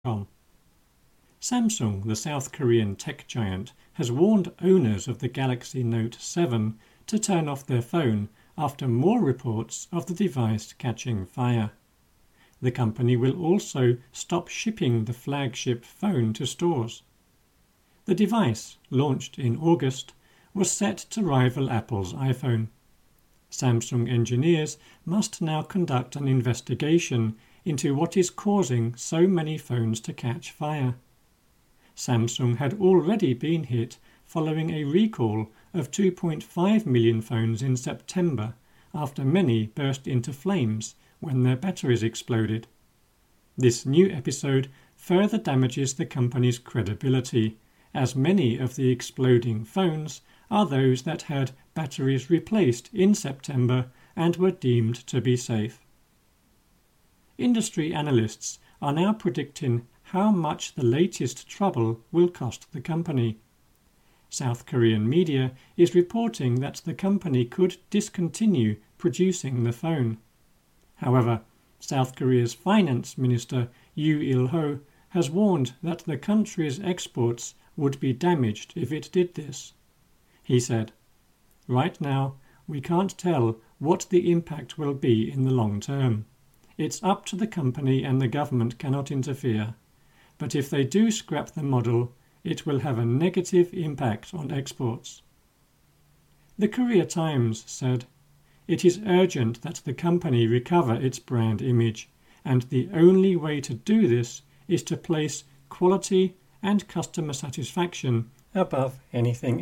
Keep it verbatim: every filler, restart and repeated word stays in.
com. Samsung, the South Korean tech giant, has warned owners of the Galaxy Note seven to turn off their phone after more reports of the device catching fire. The company will also stop shipping the flagship phone to stores. The device, launched in August, was set to rival Apple's iPhone. Samsung engineers must now conduct an investigation into what is causing so many phones to catch fire. Samsung had already been hit following a recall of two point five million phones in September after many burst into flames when their batteries exploded. This new episode further damages the company's credibility, as many of the exploding phones are those that had batteries replaced in September and were deemed to be safe. Industry analysts are now predicting how much the latest trouble will cost the company. South Korean media is reporting that the company could discontinue producing the phone. However, South Korea's finance minister Yoo Il-ho has warned that the country's exports would be damaged if it did this. He said, "Right now, we can't tell what the impact will be in the long term. It's up to the company and the government cannot interfere. But if they do scrap the model, it will have a negative impact on exports." The Korea Times said, "It is urgent that the company recover its brand image, and the only way to do this is to place quality and customer satisfaction above anything